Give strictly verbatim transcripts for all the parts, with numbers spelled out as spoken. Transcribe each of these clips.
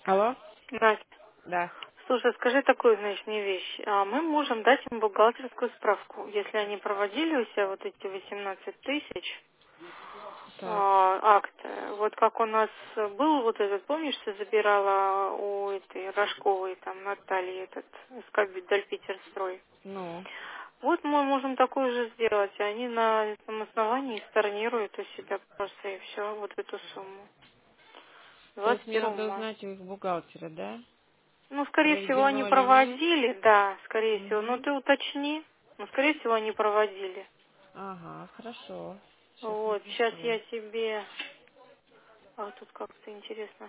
Алло? Настя, Да. слушай, скажи такую, значит, мне вещь. А мы можем дать им бухгалтерскую справку, если они проводили у себя вот эти восемнадцать тысяч Так. а, акт. Вот как у нас был вот этот, помнишь, ты забирала у этой Рожковой, там, Натальи, этот, скабель Дальпитерстрой. Ну, Вот мы можем такое же сделать. и Они на этом основании storniруют у себя просто и все, вот эту сумму. то есть двадцать мне первого надо мая. узнать у их бухгалтера, да? Ну, скорее всего, они Проведено или нет? проводили, да, скорее всего. Но Угу. ты уточни. Ну, скорее всего, они проводили. Ага, хорошо. Сейчас Вот, сейчас напишу. я тебе... А вот тут как-то интересно.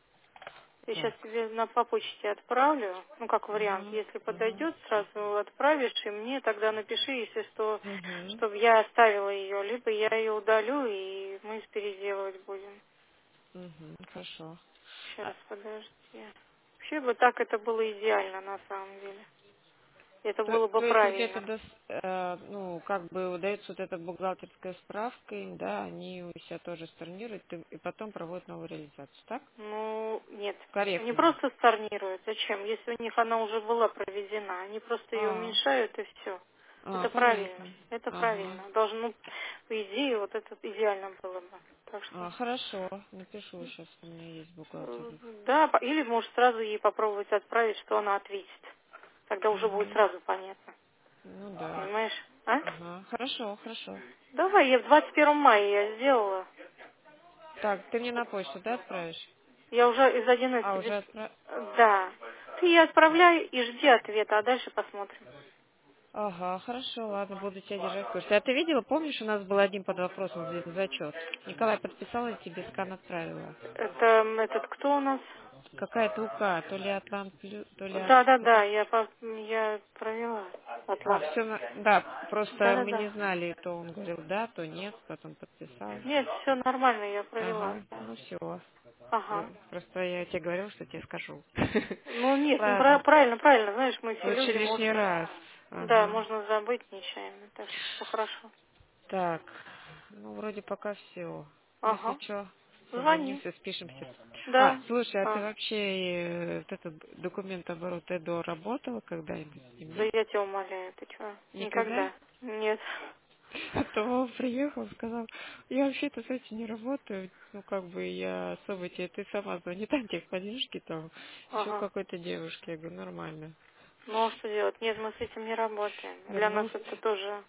Я сейчас Так. тебе на по почте отправлю, ну, как вариант. Угу. Если Угу. подойдет, сразу отправишь, и мне тогда напиши, если что, Угу. чтобы я оставила ее, либо я ее удалю, и мы переделывать будем. Угу. Хорошо. Сейчас, А, подожди. Вообще бы так это было идеально, на самом деле. Это то, было бы то есть вот это, правильно. дос- э, ну, как бы удается вот эта бухгалтерская справка, им, да, они у себя тоже storniруют и, и потом проводят новую реализацию, так? Ну, нет. Они Корректно. просто сторнируют. Зачем? Если у них она уже была проведена, они просто ее А, уменьшают и все. а, Это правильно. понятно. Это Ага. правильно. Должно, ну, по идее, вот это идеально было бы. Так что, А, хорошо, напишу сейчас, у меня есть бухгалтер. э, да, по- или может сразу ей попробовать отправить, что она ответит. Тогда уже будет Угу. сразу понятно. Ну да. Понимаешь? А? Ага, хорошо, хорошо. Давай, я в двадцать первом мая я сделала. Так, ты мне на почту, да, отправишь? Я уже из А, одиннадцати. уже отправ... Да. Ты ей отправляй и жди ответа, а дальше посмотрим. Ага, хорошо, ладно, буду тебя держать в курсе. А ты видела, помнишь, у нас был один под вопросом за зачет? Николай подписала и тебе скан отправила. Это м, этот кто у нас? Какая-то УК, то ли Атлант, плю- то ли Ат- Да, да, да, я по- я провела А, Атлант. все, да, Да, просто да, мы да. не знали, то он говорил да, то нет, потом подписал. Нет, все нормально, я провела. Ага, Да. ну все. Ага. Просто я тебе говорила, что тебе скажу. Ну нет, ну пра- Ладно. правильно, правильно, знаешь, мы все Лучше люди, лишний можно, раз. да, Ага. можно забыть нечаянно, так что все хорошо. Так, ну вроде пока все. Если Ага. что, Звони. созвонимся, спишемся. А, Да. слушай, а ты А. вообще э, вот этот документ оборот ЭДО работала когда-нибудь с ним, Да нет? я тебя умоляю, ты что? Никогда? Никогда. Нет. А то Вова приехал, сказал, я вообще-то с этим не работаю, ну как бы я особо тебе, ты сама звони там техподдержки, там еще Ага. какой-то девушке, я говорю, нормально. Ну а что делать? Нет, мы с этим не работаем. Говорю, Для нас ну, это тоже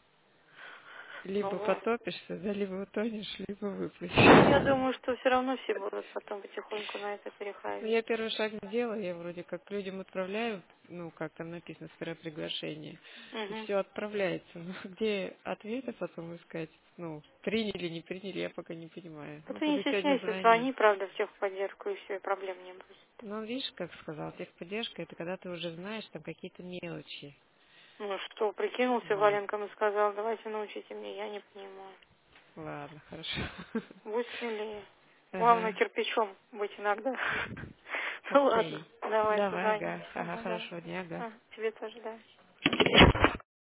либо новое. потопишься, да, либо утонешь, либо Ну, я выплывешь. думаю, что все равно все будут потом потихоньку на это Ну, переходить. я первый шаг сделала, я вроде как людям отправляю, ну, как там написано, скорее приглашение, и Угу. все отправляется. Но где ответы потом искать, ну, приняли, не приняли, я пока не понимаю. Ну Ну, ты не буду сегодня стесняйся, звонить. звони, правда, в техподдержку, и все, и проблем не будет. Ну, видишь, как сказал, техподдержка, это когда ты уже знаешь там какие-то мелочи. Ну что, прикинулся Вот. валенком и сказал, давайте научите мне, я не понимаю. Ладно, хорошо. Будь смелее. Главное, Ага, кирпичом быть иногда. Ну ладно, окей. давай, Давай, ага, созвонимся. ага, Ага, давай. хорошего дня, ага. А, тебе тоже, да.